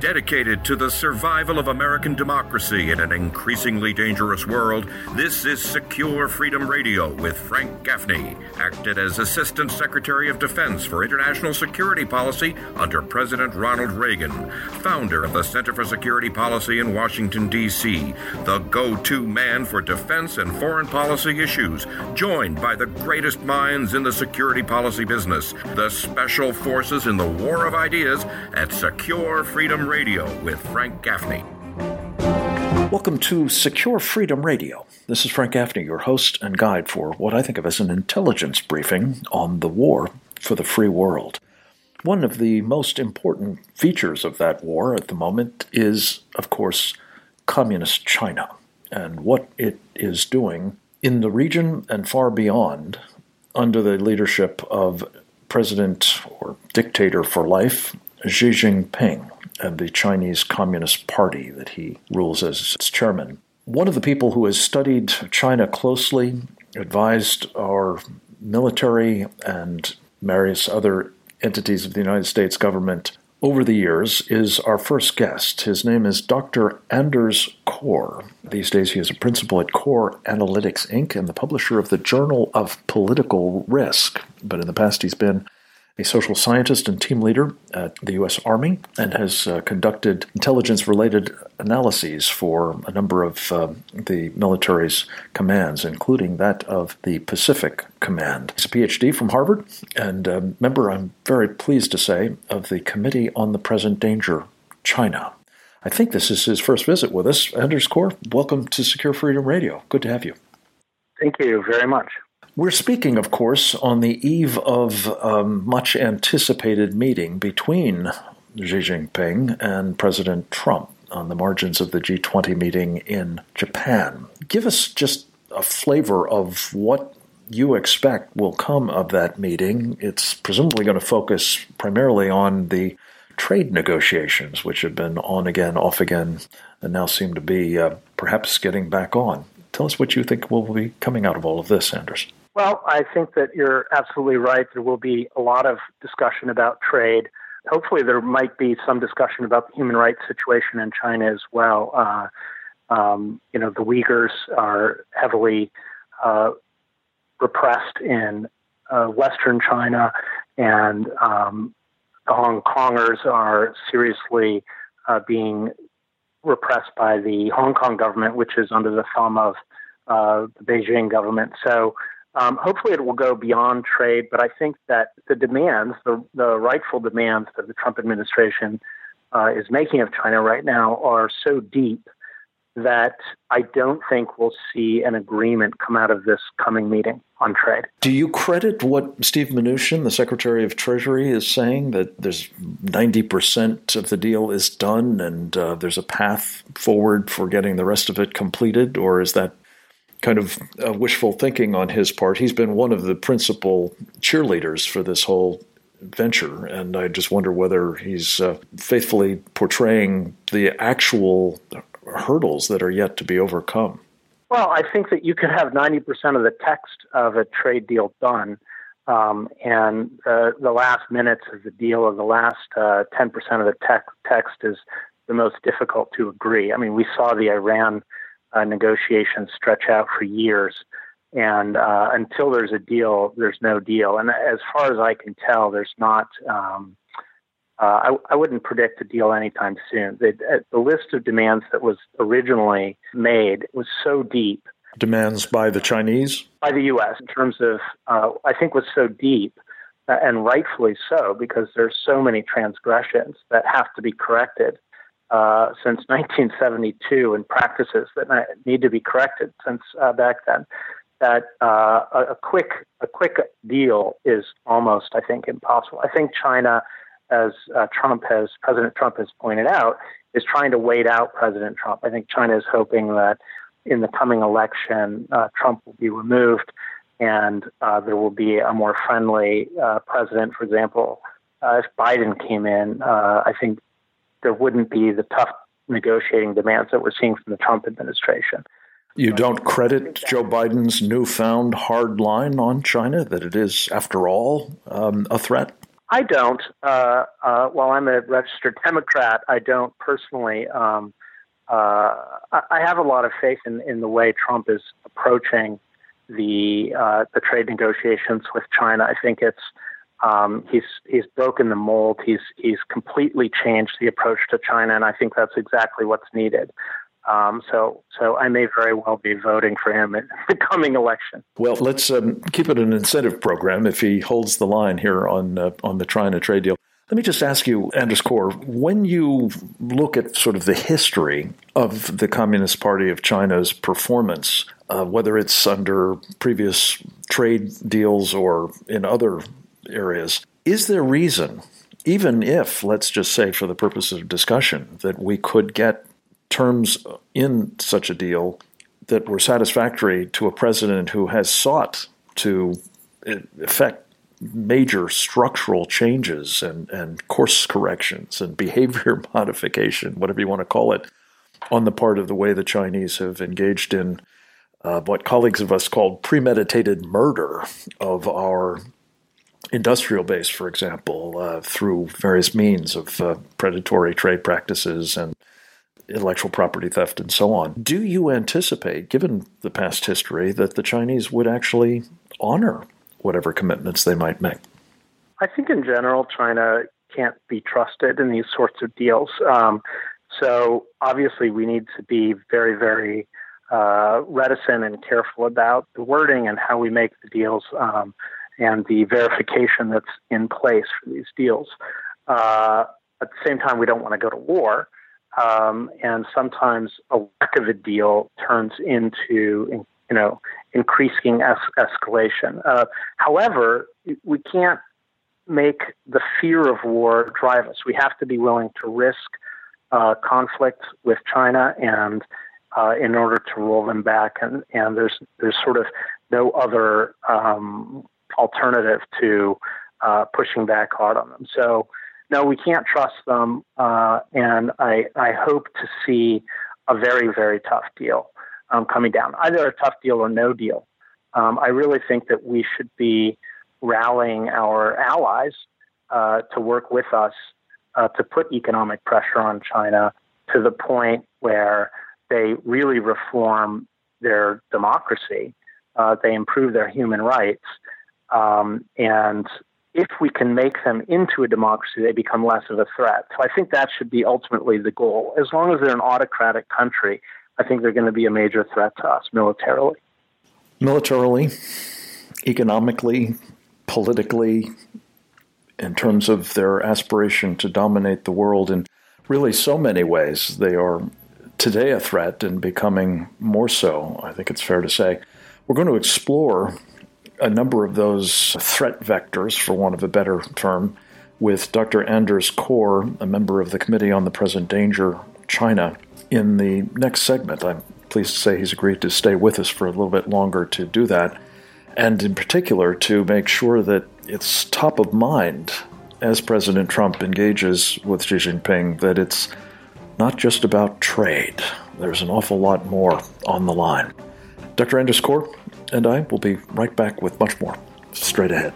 Dedicated to the survival of American democracy in an increasingly dangerous world, this is Secure Freedom Radio with Frank Gaffney, acted as Assistant Secretary of Defense for International Security Policy under President Ronald Reagan, founder of the Center for Security Policy in Washington, D.C., the go-to man for defense and foreign policy issues, joined by the greatest minds in the security policy business, the special forces in the war of ideas at Secure Freedom Radio with Frank Gaffney. Welcome to Secure Freedom Radio. This is Frank Gaffney, your host and guide for what I think of as an intelligence briefing on the war for the free world. One of the most important features of that war at the moment is, of course, Communist China and what it is doing in the region and far beyond under the leadership of President or dictator for life, Xi Jinping, and the Chinese Communist Party that he rules as its chairman. One of the people who has studied China closely, advised our military and various other entities of the United States government over the years, is our first guest. His name is Dr. Anders Corr. These days he is a principal at Corr Analytics, Inc. and the publisher of the Journal of Political Risk. But in the past he's been a social scientist and team leader at the U.S. Army and has conducted intelligence-related analyses for a number of the military's commands, including that of the Pacific Command. He's a Ph.D. from Harvard and a member, I'm very pleased to say, of the Committee on the Present Danger, China. I think this is his first visit with us. Anders Corr, welcome to Secure Freedom Radio. Good to have you. Thank you very much. We're speaking, of course, on the eve of a much-anticipated meeting between Xi Jinping and President Trump on the margins of the G20 meeting in Japan. Give us just a flavor of what you expect will come of that meeting. It's presumably going to focus primarily on the trade negotiations, which have been on again, off again, and now seem to be perhaps getting back on. Tell us what you think will be coming out of all of this, Anders. Well, I think that you're absolutely right. There will be a lot of discussion about trade. Hopefully there might be some discussion about the human rights situation in China as well. The Uyghurs are heavily repressed in Western China, and the Hong Kongers are seriously being repressed by the Hong Kong government, which is under the thumb of the Beijing government. So hopefully it will go beyond trade, but I think that the demands, the rightful demands that the Trump administration is making of China right now are so deep that I don't think we'll see an agreement come out of this coming meeting on trade. Do you credit what Steve Mnuchin, the Secretary of Treasury, is saying, that there's 90% of the deal is done and there's a path forward for getting the rest of it completed? Or is that kind of wishful thinking on his part? He's been one of the principal cheerleaders for this whole venture, and I just wonder whether he's faithfully portraying the actual hurdles that are yet to be overcome. Well, I think that you could have 90% of the text of a trade deal done, and the last minutes of the deal, or the last 10% of the text is the most difficult to agree. I mean, we saw the Iran negotiations stretch out for years, and until there's a deal, there's no deal. And as far as I can tell, there's not. I wouldn't predict a deal anytime soon. The list of demands that was originally made was so deep. Demands by the Chinese? By the U.S. in terms of, I think was so deep, and rightfully so, because there's so many transgressions that have to be corrected since 1972, and practices that need to be corrected since back then, that a quick deal is almost, I think, impossible. I think China, as President Trump has pointed out, is trying to wait out President Trump. I think China is hoping that in the coming election, Trump will be removed and there will be a more friendly president. For example, if Biden came in, I think there wouldn't be the tough negotiating demands that we're seeing from the Trump administration. You don't credit Joe Biden's newfound hard line on China, that it is, after all, a threat? I don't. While I'm a registered Democrat, I don't personally. I have a lot of faith in the way Trump is approaching the trade negotiations with China. I think it's he's broken the mold. He's completely changed the approach to China, and I think that's exactly what's needed. So I may very well be voting for him in the coming election. Well, let's keep it an incentive program if he holds the line here on the China trade deal. Let me just ask you, Anders Corr, when you look at sort of the history of the Communist Party of China's performance, whether it's under previous trade deals or in other areas, is there reason, even if, let's just say for the purposes of discussion, that we could get terms in such a deal that were satisfactory to a president who has sought to effect major structural changes and course corrections and behavior modification, whatever you want to call it, on the part of the way the Chinese have engaged in what colleagues of us called premeditated murder of our industrial base, for example, through various means of predatory trade practices and intellectual property theft and so on. Do you anticipate, given the past history, that the Chinese would actually honor whatever commitments they might make? I think in general, China can't be trusted in these sorts of deals. So obviously we need to be very, very reticent and careful about the wording and how we make the deals and the verification that's in place for these deals. At the same time, we don't want to go to war. And sometimes a lack of a deal turns into, increasing escalation. However, we can't make the fear of war drive us. We have to be willing to risk conflict with China and in order to roll them back. And there's sort of no other alternative to pushing back hard on them. So, no, we can't trust them, and I hope to see a very, very tough deal coming down, either a tough deal or no deal. I really think that we should be rallying our allies to work with us to put economic pressure on China to the point where they really reform their democracy, they improve their human rights, and if we can make them into a democracy, they become less of a threat. So I think that should be ultimately the goal. As long as they're an autocratic country, I think they're going to be a major threat to us militarily. Militarily, economically, politically, in terms of their aspiration to dominate the world in really so many ways. They are today a threat and becoming more so, I think it's fair to say. We're going to explore a number of those threat vectors, for want of a better term, with Dr. Anders Corr, a member of the Committee on the Present Danger, China, in the next segment. I'm pleased to say he's agreed to stay with us for a little bit longer to do that, and in particular to make sure that it's top of mind as President Trump engages with Xi Jinping, that it's not just about trade. There's an awful lot more on the line. Dr. Anders Corr and I will be right back with much more straight ahead.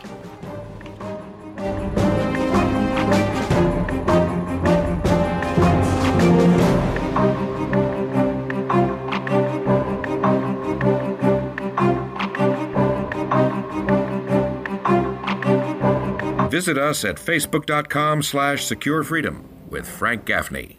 Visit us at facebook.com/securefreedom with Frank Gaffney.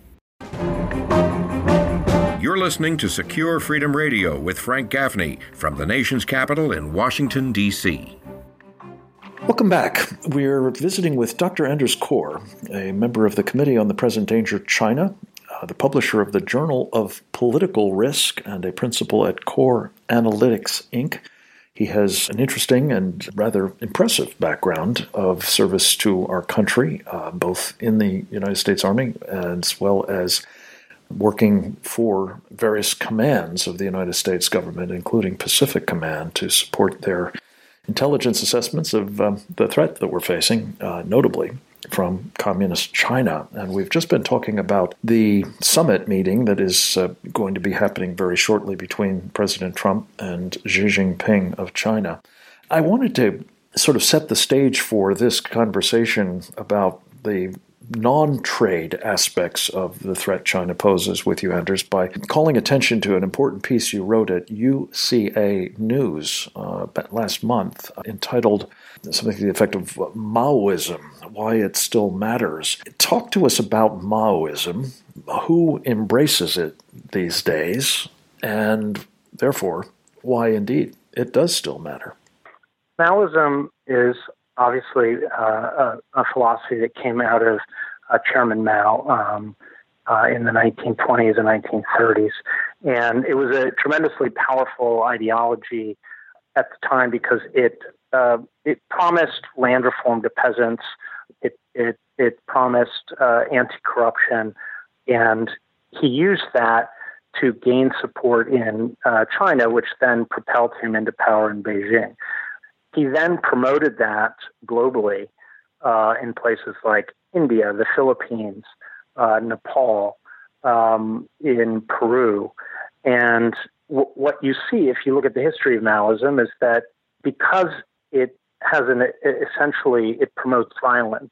You're listening to Secure Freedom Radio with Frank Gaffney from the nation's capital in Washington, D.C. Welcome back. We're visiting with Dr. Anders Corr, a member of the Committee on the Present Danger, China, the publisher of the Journal of Political Risk, and a principal at Core Analytics, Inc. He has an interesting and rather impressive background of service to our country, both in the United States Army as well as working for various commands of the United States government, including Pacific Command, to support their intelligence assessments of the threat that we're facing, notably from Communist China. And we've just been talking about the summit meeting that is going to be happening very shortly between President Trump and Xi Jinping of China. I wanted to sort of set the stage for this conversation about the non-trade aspects of the threat China poses with you, Anders, by calling attention to an important piece you wrote at UCA News last month entitled something to the effect of Maoism, Why It Still Matters. Talk to us about Maoism, who embraces it these days, and therefore why indeed it does still matter. Maoism is obviously a philosophy that came out of Chairman Mao in the 1920s and 1930s. And it was a tremendously powerful ideology at the time because it promised land reform to peasants. It promised anti-corruption. And he used that to gain support in China, which then propelled him into power in Beijing. He then promoted that globally in places like India, the Philippines, Nepal, in Peru. And what you see if you look at the history of Maoism is that because it has essentially it promotes violence.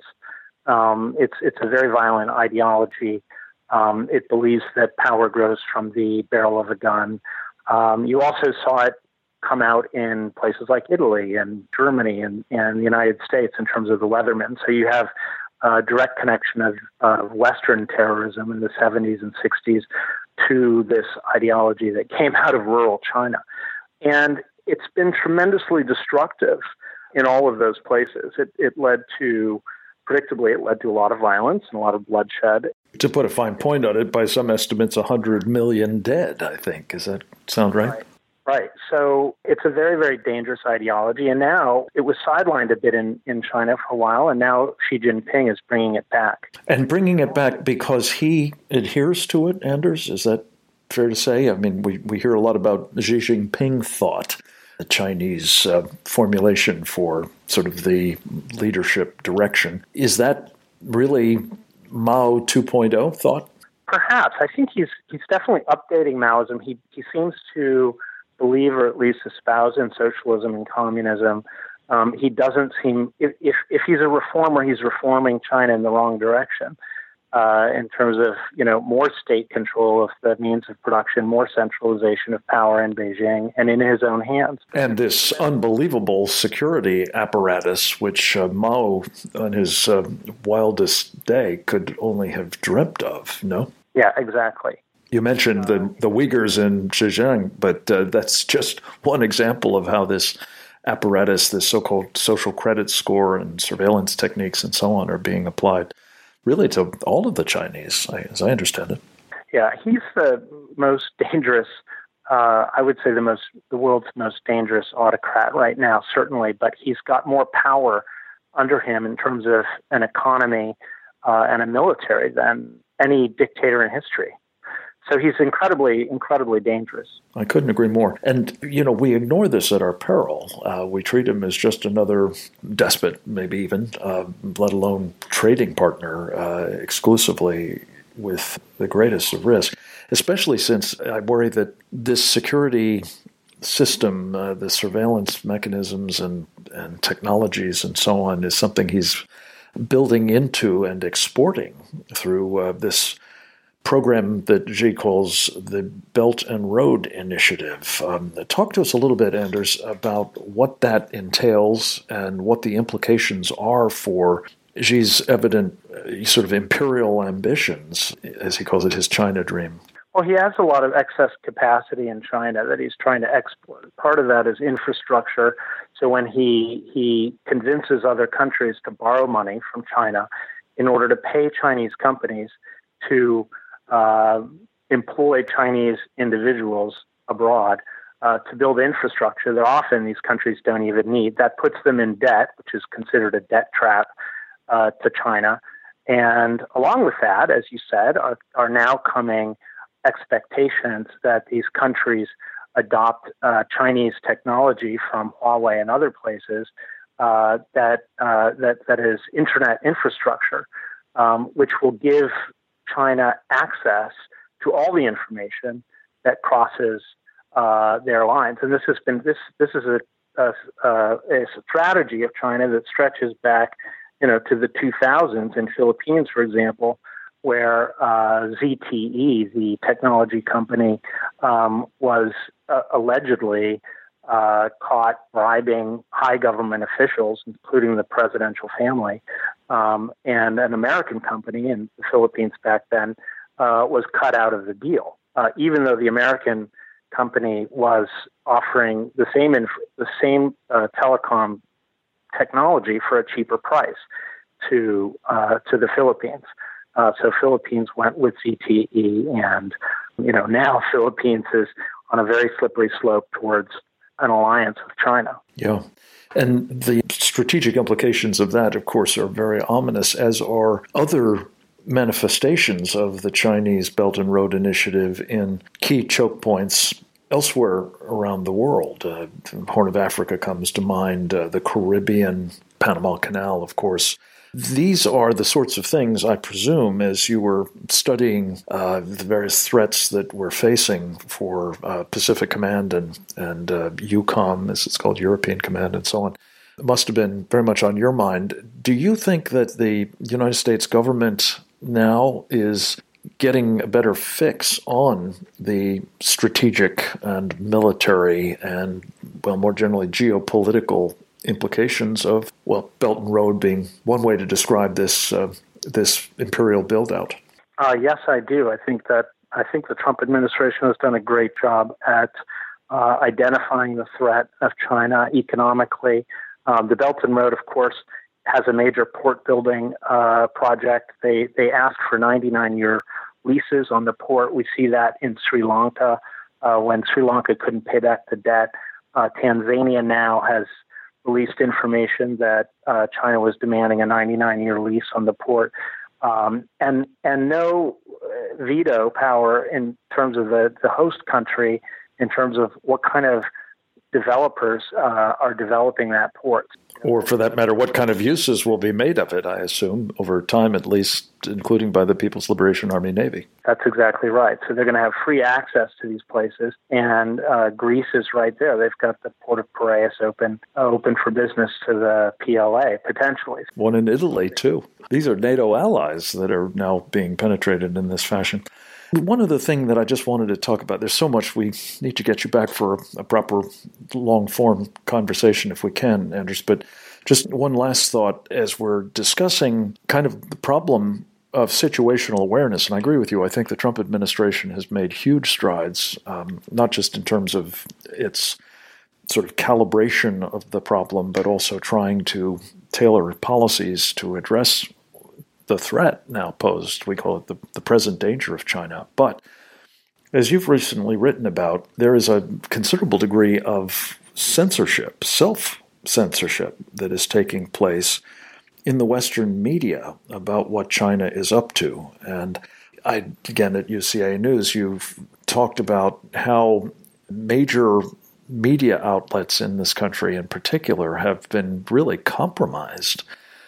It's a very violent ideology. It believes that power grows from the barrel of a gun. You also saw it come out in places like Italy and Germany and the United States in terms of the Leathermen. So you have a direct connection of Western terrorism in the 70s and 60s to this ideology that came out of rural China. And it's been tremendously destructive in all of those places. Predictably, it led to a lot of violence and a lot of bloodshed. To put a fine point on it, by some estimates, 100 million dead, I think. Does that sound right? Right. So it's a very, very dangerous ideology. And now it was sidelined a bit in China for a while, and now Xi Jinping is bringing it back. And bringing it back because he adheres to it, Anders? Is that fair to say? I mean, we hear a lot about Xi Jinping thought, the Chinese formulation for sort of the leadership direction. Is that really Mao 2.0 thought? Perhaps. I think he's definitely updating Maoism. He seems to believe or at least espouse in socialism and communism. He doesn't seem, if he's a reformer, he's reforming China in the wrong direction in terms of, more state control of the means of production, more centralization of power in Beijing and in his own hands. And this unbelievable security apparatus, which Mao on his wildest day could only have dreamt of, no? Yeah, exactly. You mentioned the Uyghurs in Xinjiang, but that's just one example of how this apparatus, this so-called social credit score and surveillance techniques and so on are being applied really to all of the Chinese, as I understand it. Yeah, he's the most dangerous, I would say the world's most dangerous autocrat right now, certainly, but he's got more power under him in terms of an economy and a military than any dictator in history. So he's incredibly, incredibly dangerous. I couldn't agree more. And, we ignore this at our peril. We treat him as just another despot, maybe even, let alone trading partner exclusively with the greatest of risk, especially since I worry that this security system, the surveillance mechanisms and technologies and so on is something he's building into and exporting through this program that Xi calls the Belt and Road Initiative. Talk to us a little bit, Anders, about what that entails and what the implications are for Xi's evident sort of imperial ambitions, as he calls it, his China dream. Well, he has a lot of excess capacity in China that he's trying to export. Part of that is infrastructure. So when he convinces other countries to borrow money from China in order to pay Chinese companies to employ Chinese individuals abroad to build infrastructure that often these countries don't even need. That puts them in debt, which is considered a debt trap to China. And along with that, as you said, are now coming expectations that these countries adopt Chinese technology from Huawei and other places that is internet infrastructure, which will give China access to all the information that crosses their lines. And this is a strategy of China that stretches back, to the 2000s in Philippines, for example, where ZTE, the technology company, was allegedly caught bribing high government officials, including the presidential family, and an American company in the Philippines back then was cut out of the deal, even though the American company was offering the same telecom technology for a cheaper price to the Philippines. So Philippines went with ZTE, and now Philippines is on a very slippery slope towards an alliance with China. Yeah. And the strategic implications of that, of course, are very ominous, as are other manifestations of the Chinese Belt and Road Initiative in key choke points elsewhere around the world. Horn of Africa comes to mind, the Caribbean, Panama Canal, of course. These are the sorts of things, I presume, as you were studying the various threats that we're facing for Pacific Command and EUCOM, as it's called, European Command, and so on. It must have been very much on your mind. Do you think that the United States government now is getting a better fix on the strategic and military and, well, more generally, geopolitical implications of, well, Belt and Road being one way to describe this imperial build-out? Yes, I do. I think the Trump administration has done a great job at identifying the threat of China economically. The Belt and Road, of course, has a major port building project. They asked for 99-year leases on the port. We see that in Sri Lanka when Sri Lanka couldn't pay back the debt. Tanzania now has released information that China was demanding a 99-year lease on the port, and no veto power in terms of the host country, in terms of what kind of developers are developing that port. Or, for that matter, what kind of uses will be made of it, I assume, over time at least, including by the People's Liberation Army Navy. That's exactly right. So they're going to have free access to these places, and Greece is right there. They've got the Port of Piraeus open for business to the PLA, potentially. One in Italy, too. These are NATO allies that are now being penetrated in this fashion. One other thing that I just wanted to talk about, there's so much we need to get you back for a proper long-form conversation if we can, Anders, but just one last thought as we're discussing kind of the problem of situational awareness, and I agree with you, I think the Trump administration has made huge strides, not just in terms of its sort of calibration of the problem, but also trying to tailor policies to address the threat now posed. We call it the present danger of China. But as you've recently written about, there is a considerable degree of censorship, self-censorship, that is taking place in the Western media about what China is up to. And again, at UCA News, you've talked about how major media outlets in this country in particular have been really compromised,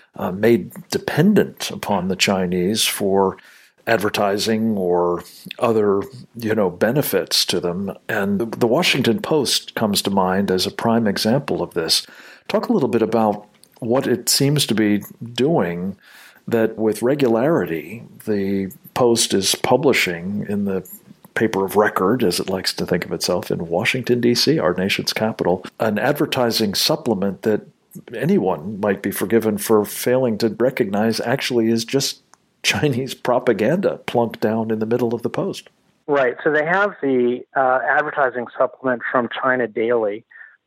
made dependent upon the Chinese for advertising or other, benefits to them. And the Washington Post comes to mind as a prime example of this. Talk a little bit about what it seems to be doing that with regularity the Post is publishing in the paper of record, as it likes to think of itself, in Washington, D.C., our nation's capital, an advertising supplement that anyone might be forgiven for failing to recognize actually is just Chinese propaganda plunked down in the middle of the Post. Right. So they have the advertising supplement from China Daily,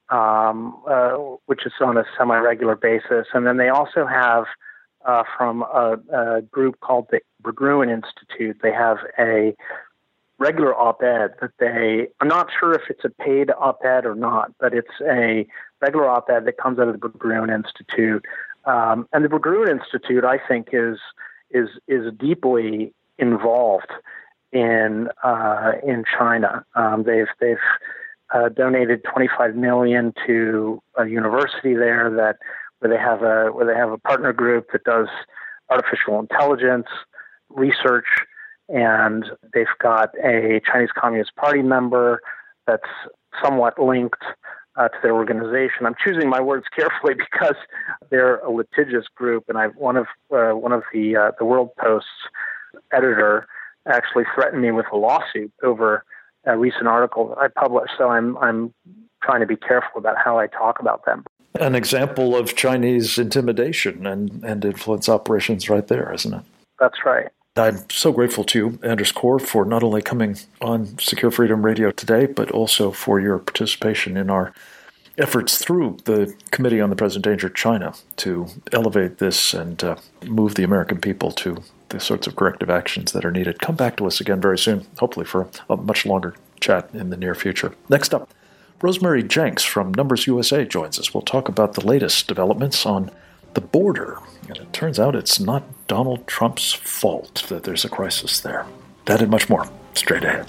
which is on a semi-regular basis. And then they also have from a group called the Berggruen Institute, they have a regular op-ed that I'm not sure if it's a paid op-ed or not, but it's a regular op-ed that comes out of the Berggruen Institute. And the Berggruen Institute, I think, is deeply involved in China. They've donated $25 million to a university there where they have a partner group that does artificial intelligence research, and they've got a Chinese Communist Party member that's somewhat linked to their organization. I'm choosing my words carefully because they're a litigious group, and one of the World Post's editor actually threatened me with a lawsuit over a recent article that I published. So I'm trying to be careful about how I talk about them. An example of Chinese intimidation and influence operations right there, isn't it? That's right. I'm so grateful to you, Anders Corr, for not only coming on Secure Freedom Radio today, but also for your participation in our efforts through the Committee on the Present Danger of China to elevate this and move the American people to the sorts of corrective actions that are needed. Come back to us again very soon, hopefully for a much longer chat in the near future. Next up, Rosemary Jenks from Numbers USA joins us. We'll talk about the latest developments on the border. And it turns out it's not Donald Trump's fault that there's a crisis there. That and much more, straight ahead.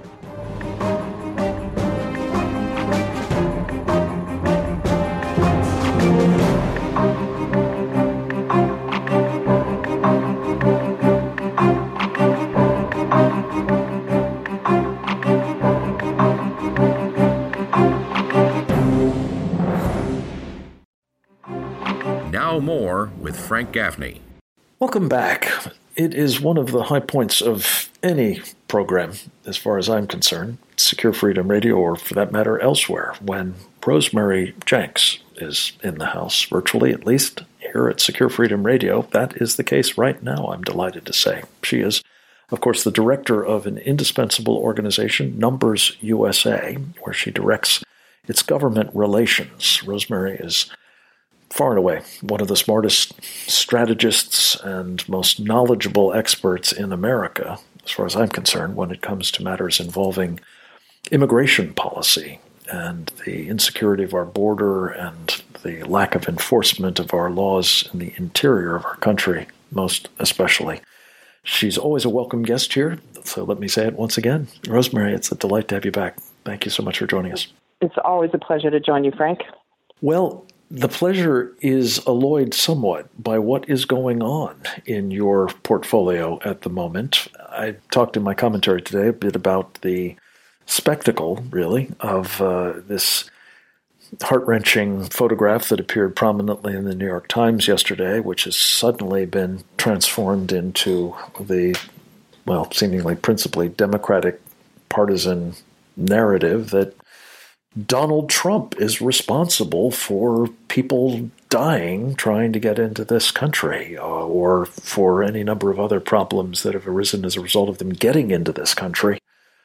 Now more with Frank Gaffney. Welcome back. It is one of the high points of any program, as far as I'm concerned, Secure Freedom Radio, or for that matter elsewhere, when Rosemary Jenks is in the house, virtually at least here at Secure Freedom Radio. That is the case right now, I'm delighted to say. She is, of course, the director of an indispensable organization, Numbers USA, where she directs its government relations. Rosemary is far and away one of the smartest strategists and most knowledgeable experts in America, as far as I'm concerned, when it comes to matters involving immigration policy and the insecurity of our border and the lack of enforcement of our laws in the interior of our country, most especially. She's always a welcome guest here, so let me say it once again. Rosemary, it's a delight to have you back. Thank you so much for joining us. It's always a pleasure to join you, Frank. Well, the pleasure is alloyed somewhat by what is going on in your portfolio at the moment. I talked in my commentary today a bit about the spectacle, really, of this heart-wrenching photograph that appeared prominently in the New York Times yesterday, which has suddenly been transformed into the, well, seemingly principally Democratic partisan narrative that Donald Trump is responsible for people dying trying to get into this country, or for any number of other problems that have arisen as a result of them getting into this country,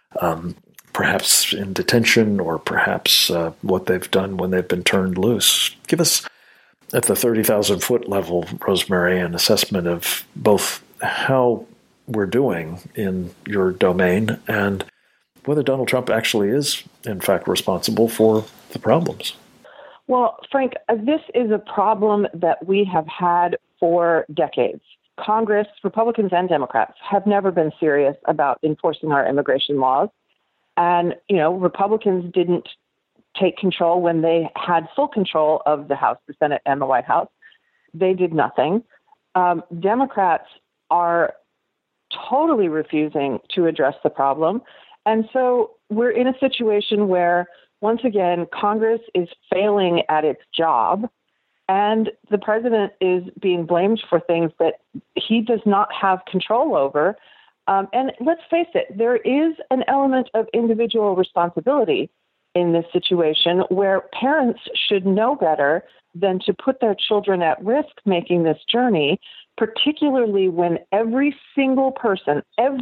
perhaps in detention or perhaps what they've done when they've been turned loose. Give us, at the 30,000-foot level, Rosemary, an assessment of both how we're doing in your domain and whether Donald Trump actually is, in fact, responsible for the problems. Well, Frank, this is a problem that we have had for decades. Congress, Republicans and Democrats, have never been serious about enforcing our immigration laws. And, Republicans didn't take control when they had full control of the House, the Senate, and the White House. They did nothing. Democrats are totally refusing to address the problem. And so we're in a situation where, once again, Congress is failing at its job, and the president is being blamed for things that he does not have control over. And let's face it, there is an element of individual responsibility in this situation where parents should know better than to put their children at risk making this journey, particularly when every single person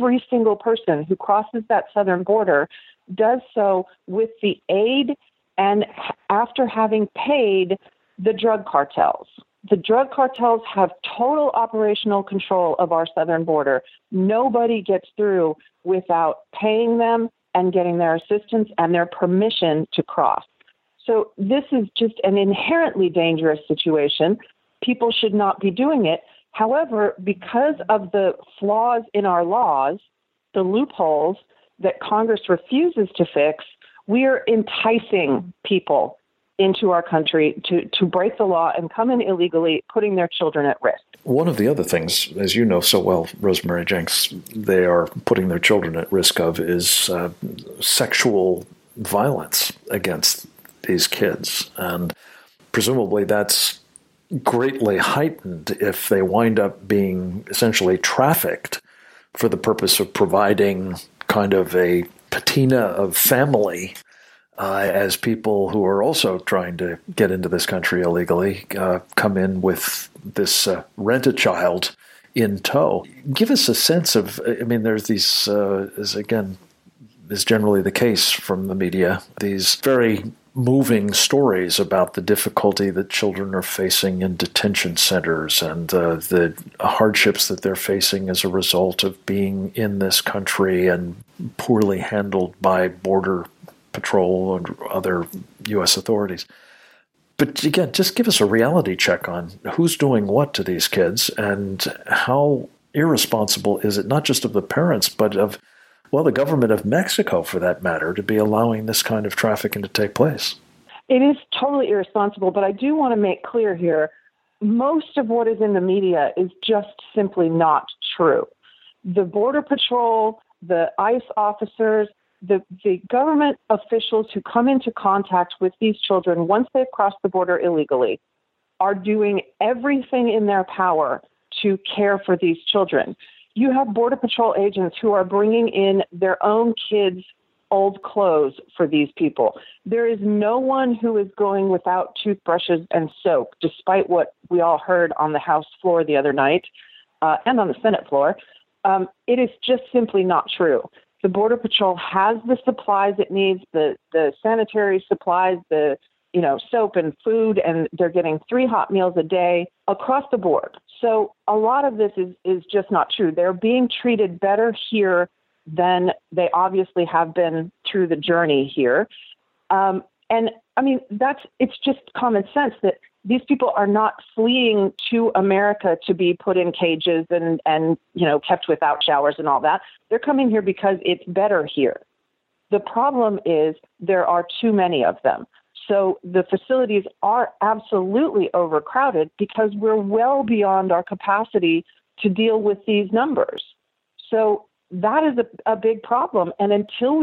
who crosses that southern border does so with the aid and after having paid the drug cartels. The drug cartels have total operational control of our southern border. Nobody gets through without paying them and getting their assistance and their permission to cross. So this is just an inherently dangerous situation. People should not be doing it. However, because of the flaws in our laws, the loopholes that Congress refuses to fix, we are enticing people into our country to break the law and come in illegally, putting their children at risk. One of the other things, as you know so well, Rosemary Jenks, they are putting their children at risk of is sexual violence against these kids. And presumably that's greatly heightened if they wind up being essentially trafficked for the purpose of providing kind of a patina of family as people who are also trying to get into this country illegally come in with this rent-a-child in tow. Give us a sense of, I mean, there's these, is generally the case from the media, these very moving stories about the difficulty that children are facing in detention centers and the hardships that they're facing as a result of being in this country and poorly handled by Border Patrol and other U.S. authorities. But again, just give us a reality check on who's doing what to these kids and how irresponsible is it, not just of the parents, but of, well, the government of Mexico, for that matter, to be allowing this kind of trafficking to take place. It is totally irresponsible, but I do want to make clear here, most of what is in the media is just simply not true. The Border Patrol, the ICE officers, the government officials who come into contact with these children once they've crossed the border illegally are doing everything in their power to care for these children. You have Border Patrol agents who are bringing in their own kids' old clothes for these people. There is no one who is going without toothbrushes and soap, despite what we all heard on the House floor the other night and on the Senate floor. It is just simply not true. The Border Patrol has the supplies it needs, the sanitary supplies, the soap and food, and they're getting 3 hot meals a day across the board. So a lot of this is just not true. They're being treated better here than they obviously have been through the journey here. And I mean, it's just common sense that these people are not fleeing to America to be put in cages and kept without showers and all that. They're coming here because it's better here. The problem is there are too many of them. So the facilities are absolutely overcrowded because we're well beyond our capacity to deal with these numbers. So that is a big problem. And until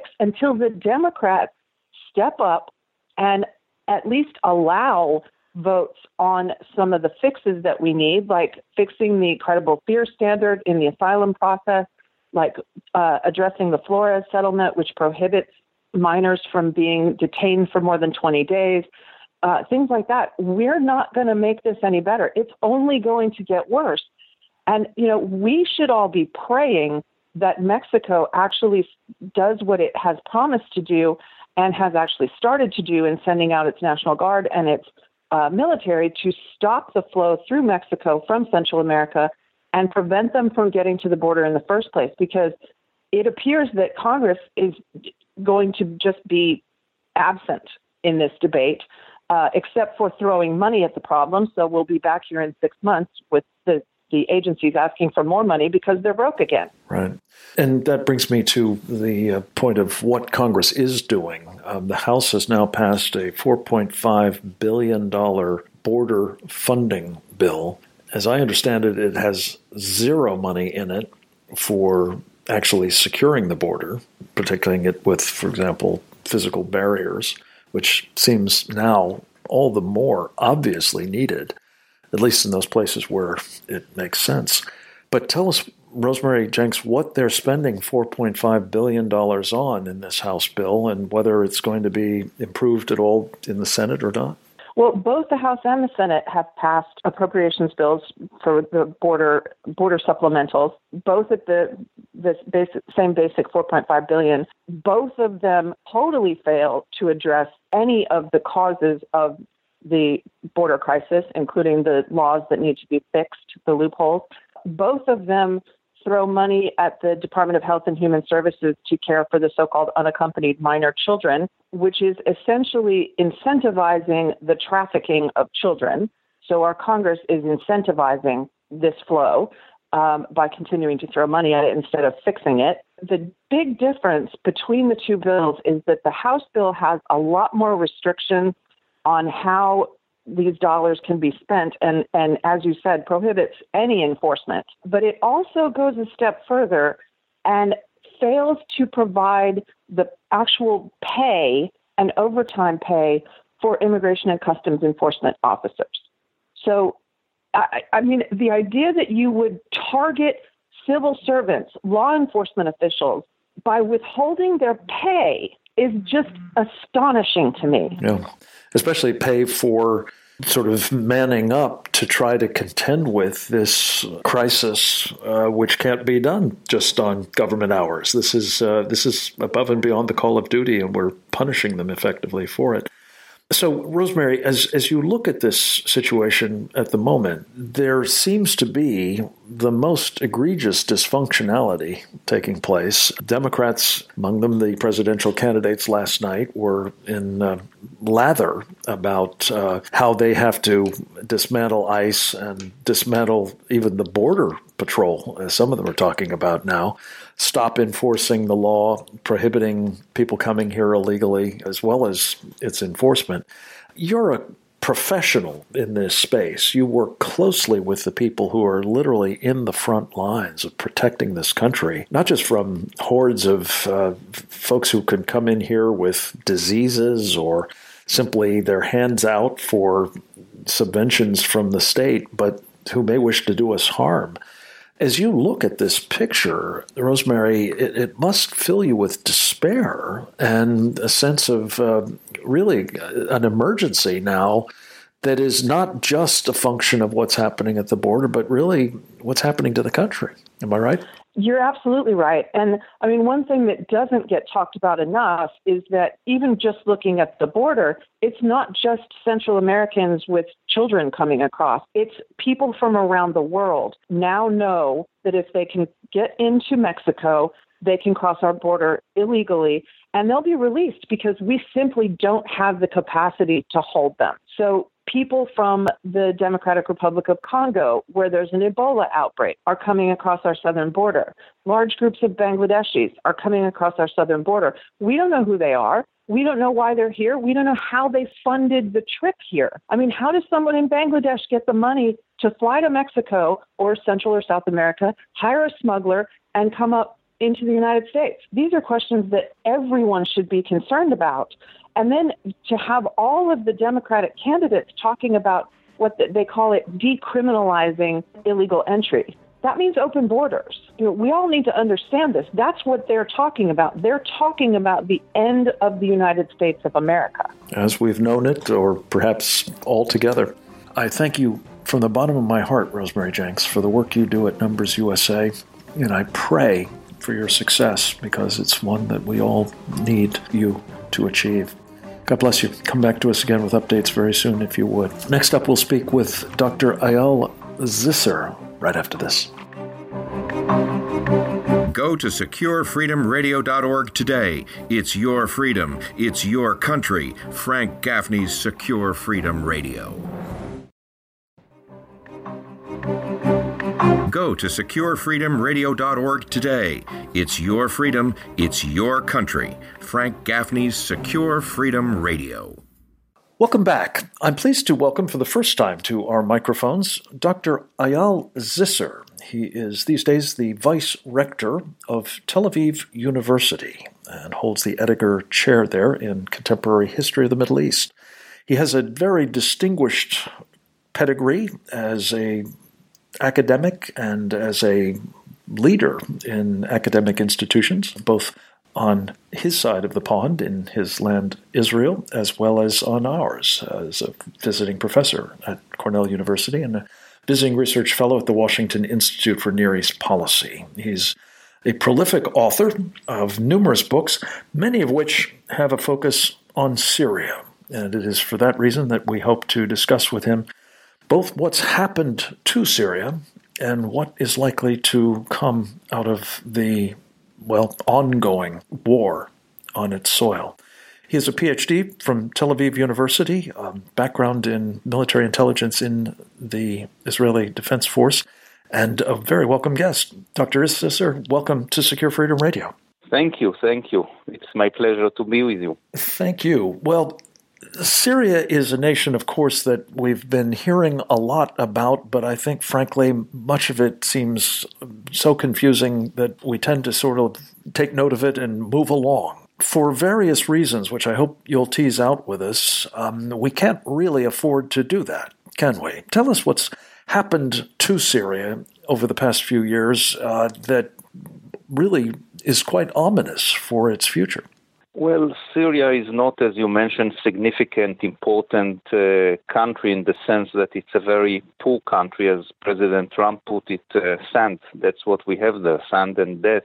the Democrats step up and at least allow votes on some of the fixes that we need, like fixing the credible fear standard in the asylum process, like addressing the Flores settlement, which prohibits minors from being detained for more than 20 days, things like that. We're not going to make this any better. It's only going to get worse. And, we should all be praying that Mexico actually does what it has promised to do and has actually started to do in sending out its National Guard and its military to stop the flow through Mexico from Central America and prevent them from getting to the border in the first place, because it appears that Congress is going to just be absent in this debate, except for throwing money at the problem. So we'll be back here in 6 months with the agencies asking for more money because they're broke again. Right. And that brings me to the point of what Congress is doing. The House has now passed a $4.5 billion border funding bill. As I understand it, it has zero money in it for actually securing the border, protecting it with, for example, physical barriers, which seems now all the more obviously needed, at least in those places where it makes sense. But tell us, Rosemary Jenks, what they're spending $4.5 billion on in this House bill and whether it's going to be improved at all in the Senate or not. Well, both the House and the Senate have passed appropriations bills for the border supplementals, both at the same basic $4.5 billion. Both of them totally fail to address any of the causes of the border crisis, including the laws that need to be fixed, the loopholes. Both of them throw money at the Department of Health and Human Services to care for the so-called unaccompanied minor children, which is essentially incentivizing the trafficking of children. So our Congress is incentivizing this flow by continuing to throw money at it instead of fixing it. The big difference between the two bills is that the House bill has a lot more restrictions on how these dollars can be spent and, as you said, prohibits any enforcement. But it also goes a step further and fails to provide the actual pay and overtime pay for immigration and customs enforcement officers. So, I mean, the idea that you would target civil servants, law enforcement officials, by withholding their pay is just astonishing to me. Yeah, especially pay for sort of manning up to try to contend with this crisis, which can't be done just on government hours. This is above and beyond the call of duty, and we're punishing them effectively for it. So, Rosemary, as you look at this situation at the moment, there seems to be the most egregious dysfunctionality taking place. Democrats, among them the presidential candidates last night, were in lather about how they have to dismantle ICE and dismantle even the Border Patrol, as some of them are talking about now, stop enforcing the law, prohibiting people coming here illegally, as well as its enforcement. You're a professional in this space. You work closely with the people who are literally in the front lines of protecting this country, not just from hordes of folks who can come in here with diseases or simply their hands out for subventions from the state, but who may wish to do us harm. As you look at this picture, Rosemary, it must fill you with despair and a sense of really an emergency now that is not just a function of what's happening at the border, but really what's happening to the country. Am I right? You're absolutely right. And I mean, one thing that doesn't get talked about enough is that even just looking at the border, it's not just Central Americans with children coming across. It's people from around the world now know that if they can get into Mexico, they can cross our border illegally and they'll be released because we simply don't have the capacity to hold them. So people from the Democratic Republic of Congo, where there's an Ebola outbreak, are coming across our southern border. Large groups of Bangladeshis are coming across our southern border. We don't know who they are. We don't know why they're here. We don't know how they funded the trip here. I mean, how does someone in Bangladesh get the money to fly to Mexico or Central or South America, hire a smuggler, and come up into the United States? These are questions that everyone should be concerned about. And then to have all of the Democratic candidates talking about what they call it decriminalizing illegal entry. That means open borders. You know, we all need to understand this. That's what they're talking about. They're talking about the end of the United States of America. As we've known it, or perhaps altogether. I thank you from the bottom of my heart, Rosemary Jenks, for the work you do at Numbers USA. And I pray for your success because it's one that we all need you to achieve. God bless you. Come back to us again with updates very soon if you would. Next up, we'll speak with Dr. Eyal Zisser right after this. Go to SecureFreedomRadio.org today. It's your freedom. It's your country. Frank Gaffney's Secure Freedom Radio. Go to SecureFreedomRadio.org today. It's your freedom. It's your country. Frank Gaffney's Secure Freedom Radio. Welcome back. I'm pleased to welcome for the first time to our microphones Dr. Eyal Zisser. He is these days the Vice Rector of Tel Aviv University and holds the Edgar Chair there in Contemporary History of the Middle East. He has a very distinguished pedigree as an academic and as a leader in academic institutions, both on his side of the pond in his land, Israel, as well as on ours, as a visiting professor at Cornell University and a visiting research fellow at the Washington Institute for Near East Policy. He's a prolific author of numerous books, many of which have a focus on Syria. And it is for that reason that we hope to discuss with him both what's happened to Syria and what is likely to come out of the ongoing war on its soil. He has a PhD from Tel Aviv University, background in military intelligence in the Israeli Defense Force, and a very welcome guest. Dr. Zisser, welcome to Secure Freedom Radio. Thank you. It's my pleasure to be with you. Thank you. Well, Syria is a nation, of course, that we've been hearing a lot about, but I think, frankly, much of it seems so confusing that we tend to sort of take note of it and move along. for various reasons, which I hope you'll tease out with us, we can't really afford to do that, can we? Tell us what's happened to Syria over the past few years that really is quite ominous for its future. Well, Syria is not, as you mentioned, significant, important country in the sense that it's a very poor country, as President Trump put it, sand. That's what we have there, sand and death.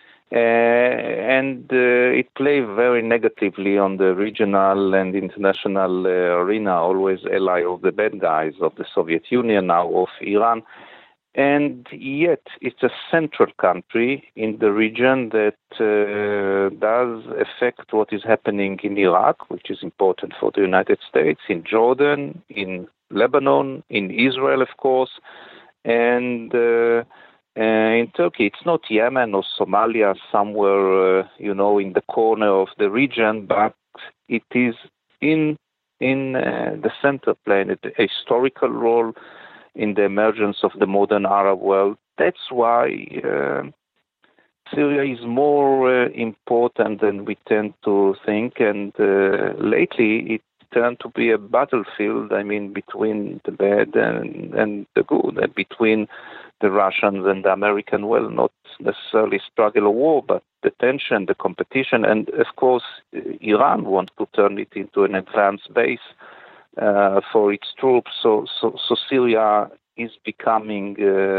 And it plays very negatively on the regional and international arena, always ally of the bad guys of the Soviet Union, now of Iran. And yet it's a central country in the region that does affect what is happening in Iraq, which is important for the United States, in Jordan, in Lebanon, in Israel, of course, and in Turkey. It's not Yemen or Somalia somewhere, in the corner of the region, but it is in the center, playing a historical role in the emergence of the modern Arab world. That's why Syria is more important than we tend to think, and lately it turned to be a battlefield, between the bad and the good, and between the Russians and the American, well, not necessarily struggle or war, but the tension, the competition, and of course Iran wants to turn it into an advanced base for its troops. So Syria is becoming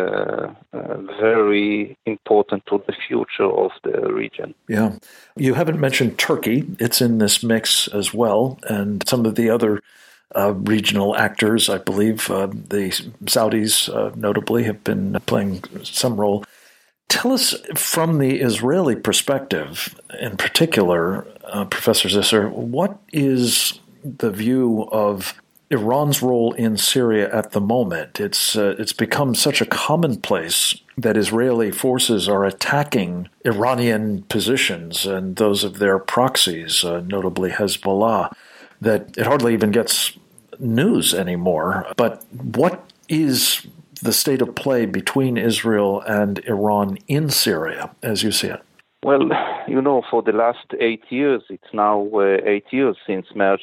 very important to the future of the region. Yeah. You haven't mentioned Turkey. It's in this mix as well, and some of the other regional actors, I believe, the Saudis notably have been playing some role. Tell us from the Israeli perspective, in particular, Professor Zisser, what is the view of Iran's role in Syria at the moment? It's become such a commonplace that Israeli forces are attacking Iranian positions and those of their proxies, notably Hezbollah, that it hardly even gets news anymore. But what is the state of play between Israel and Iran in Syria, as you see it? Well, for the last 8 years, it's now 8 years since March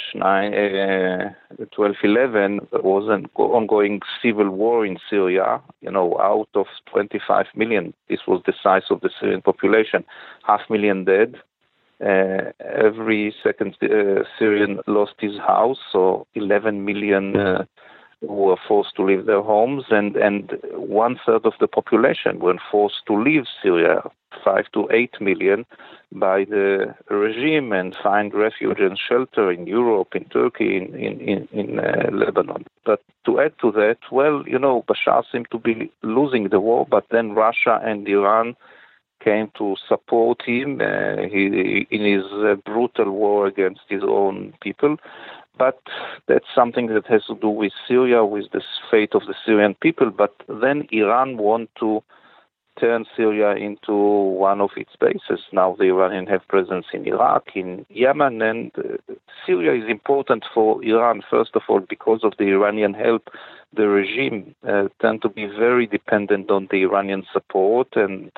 12/11, there was an ongoing civil war in Syria, out of 25 million. This was the size of the Syrian population, 500,000 dead. Every second Syrian lost his house, so 11 million were forced to leave their homes, and 1/3 of the population were forced to leave Syria, 5 to 8 million, by the regime and find refuge and shelter in Europe, in Turkey, in Lebanon. But to add to that, Bashar seemed to be losing the war, but then Russia and Iran came to support him in his brutal war against his own people. But that's something that has to do with Syria, with the fate of the Syrian people. But then Iran want to turn Syria into one of its bases. Now the Iranians have presence in Iraq, in Yemen, and Syria is important for Iran, first of all, because of the Iranian help. The regime tend to be very dependent on the Iranian support, and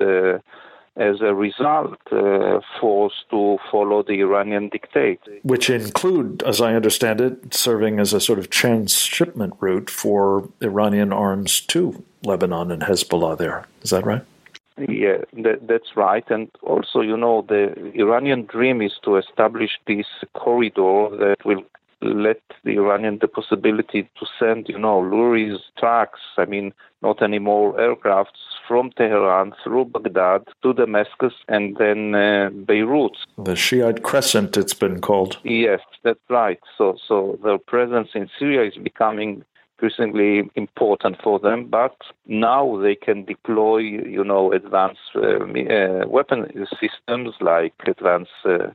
as a result, forced to follow the Iranian dictate. Which include, as I understand it, serving as a sort of transshipment route for Iranian arms to Lebanon and Hezbollah there. Is that right? Yeah, that's right. And also, the Iranian dream is to establish this corridor that will let the Iranian the possibility to send, lorries, trucks, not anymore aircrafts, from Tehran through Baghdad to Damascus and then Beirut. The Shiite Crescent, it's been called. Yes, that's right. So their presence in Syria is becoming increasingly important for them, but now they can deploy, advanced weapon systems like advanced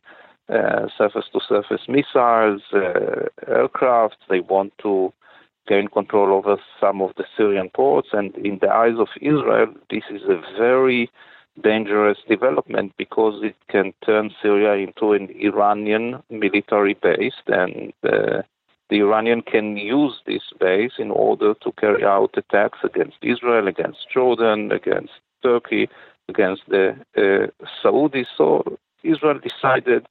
surface-to-surface missiles, aircraft. They want to gain control over some of the Syrian ports, and in the eyes of Israel, this is a very dangerous development because it can turn Syria into an Iranian military base, and the Iranian can use this base in order to carry out attacks against Israel, against Jordan, against Turkey, against the Saudis. So Israel decided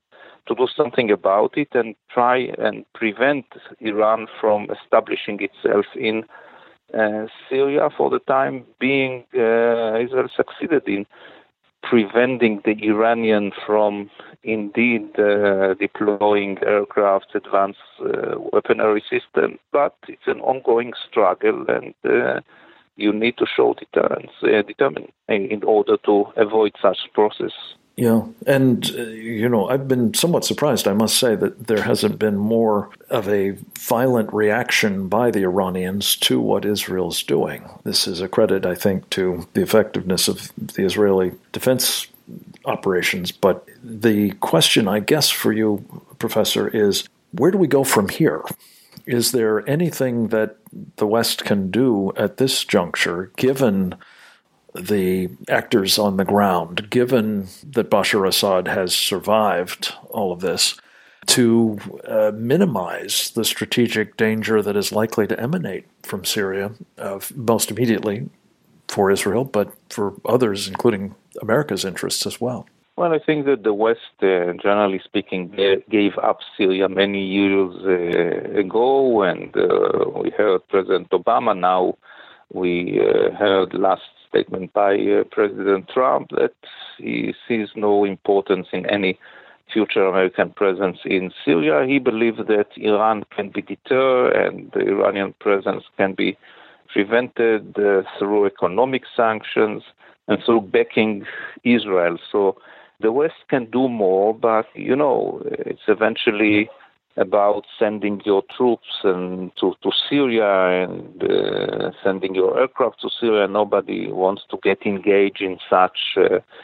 to do something about it and try and prevent Iran from establishing itself in Syria. For the time being, Israel succeeded in preventing the Iranian from indeed deploying aircraft, advanced weaponry systems, but it's an ongoing struggle, and you need to show deterrence, in order to avoid such process. Yeah, and, I've been somewhat surprised, I must say, that there hasn't been more of a violent reaction by the Iranians to what Israel's doing. This is a credit, I think, to the effectiveness of the Israeli defense operations. But the question, I guess, for you, Professor, is where do we go from here? Is there anything that the West can do at this juncture, given the actors on the ground, given that Bashar Assad has survived all of this, to minimize the strategic danger that is likely to emanate from Syria, most immediately for Israel, but for others, including America's interests as well? Well, I think that the West, generally speaking, gave up Syria many years ago, and we heard President Obama. Now we heard last statement by President Trump that he sees no importance in any future American presence in Syria. He believes that Iran can be deterred and the Iranian presence can be prevented through economic sanctions and through backing Israel. So the West can do more, but, it's eventually about sending your troops and to Syria and sending your aircraft to Syria. Nobody wants to get engaged in such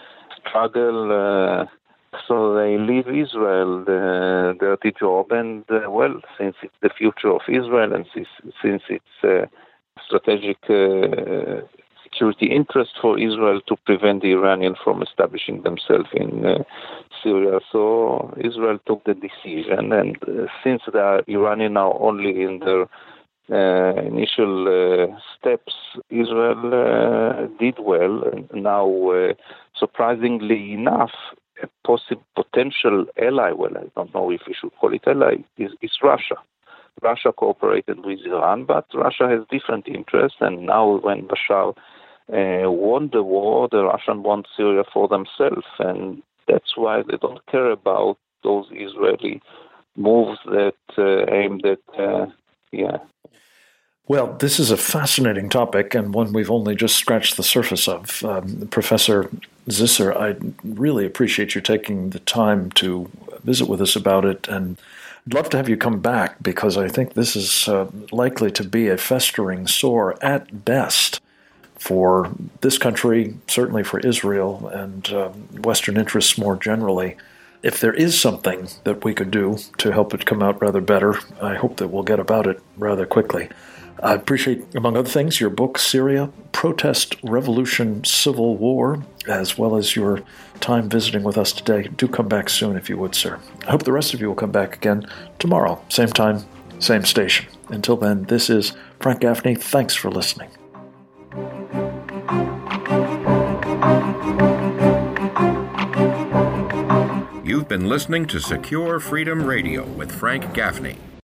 struggle. So they leave Israel the dirty job. And, since it's the future of Israel and since it's strategic security interest for Israel to prevent the Iranians from establishing themselves in Syria. So Israel took the decision, and since the Iranians are only in their initial steps, Israel did well. And now, surprisingly enough, a potential ally, I don't know if we should call it ally, is Russia. Russia cooperated with Iran, but Russia has different interests, and now when Bashar won the war, the Russians want Syria for themselves, and that's why they don't care about those Israeli moves that aimed at, Well, this is a fascinating topic and one we've only just scratched the surface of. Professor Zisser, I really appreciate you taking the time to visit with us about it, and I'd love to have you come back because I think this is likely to be a festering sore at best for this country, certainly for Israel and Western interests more generally. If there is something that we could do to help it come out rather better, I hope that we'll get about it rather quickly. I appreciate, among other things, your book, Syria, Protest, Revolution, Civil War, as well as your time visiting with us today. Do come back soon if you would, sir. I hope the rest of you will come back again tomorrow, same time, same station. Until then, this is Frank Gaffney. Thanks for listening. You've been listening to Secure Freedom Radio with Frank Gaffney.